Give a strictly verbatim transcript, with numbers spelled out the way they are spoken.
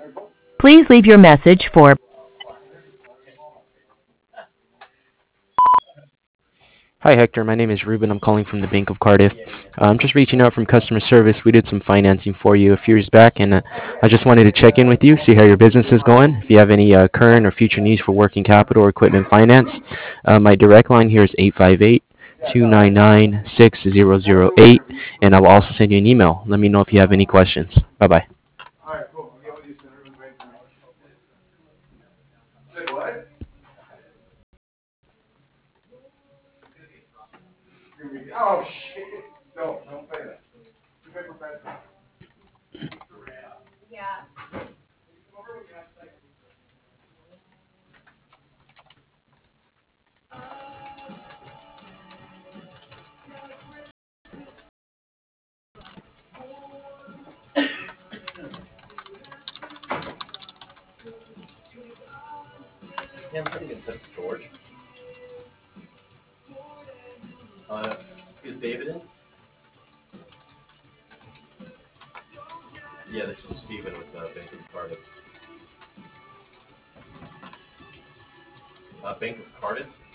Please leave your message for Hi, Hector. My name is Ruben. I'm calling from the Bank of Cardiff. Uh, I'm just reaching out from customer service. We did some financing for you a few years back, and uh, I just wanted to check in with you, see how your business is going. If you have any uh, current or future needs for working capital or equipment finance, uh, my direct line here is eight five eight, two nine nine, six zero zero eight, and I will also send you an email. Let me know if you have any questions. Bye bye. Yeah, I'm sitting in George. Uh, is David in? Yeah, this is Stephen with uh, Bank of Cardiff. Uh, Bank of Cardiff?